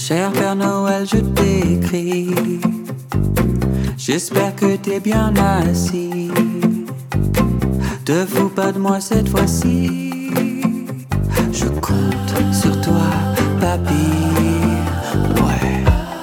Cher Père Noël, je t'écris. J'espère que t'es bien assis. Te fous pas de moi cette fois-ci. Je compte sur toi, papy. Ouais.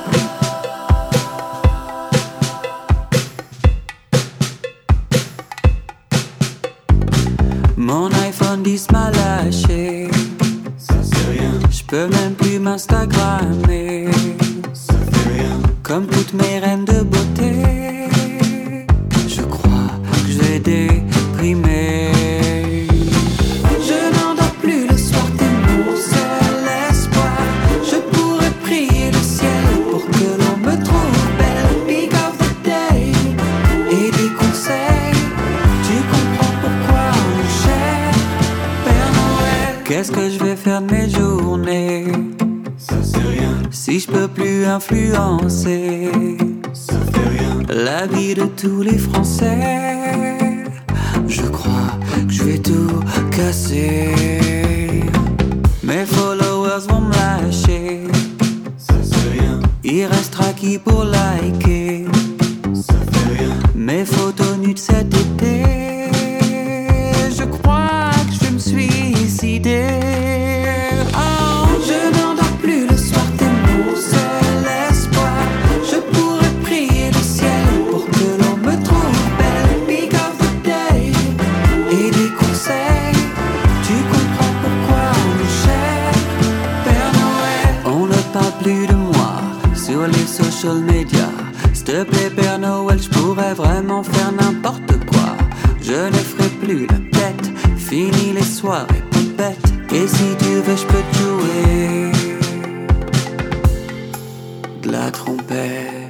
Mon iPhone 10 m'a lâché. Ça c'est rien. J'peux même plus m'instagrammer. Ça fait rien. Comme toutes mes reines de beauté, je crois que je vais déprimer. Je n'endors plus le soir, t'es mon seul espoir. Je pourrais prier le ciel pour que l'on me trouve belle. Peak of the day et des conseils. Tu comprends pourquoi mon cher Père Noël. Qu'est-ce que je vais faire de mes journées? Ça c'est rien. Si je peux plus influencer, Ça fait rien. la vie de tous les Français, je crois que je vais tout casser. Mes followers vont me lâcher. Ça c'est rien. Il restera qui pour liker Ça fait rien. mes photos nues de cet été? Je crois que je vais me suicider. Oh, je n'endors plus le soir, t'es mon seul espoir. Je pourrais prier le ciel pour que l'on me trouve belle. Peak of the day et des conseils. Tu comprends pourquoi mon cher Père Noël. On ne parle plus de moi sur les social media. S'il te plaît Père Noël, je pourrais vraiment faire n'importe quoi. Je ne ferai plus la tête, fini les soirées popettes. Et si tu veux, je peux te jouer de la trompette.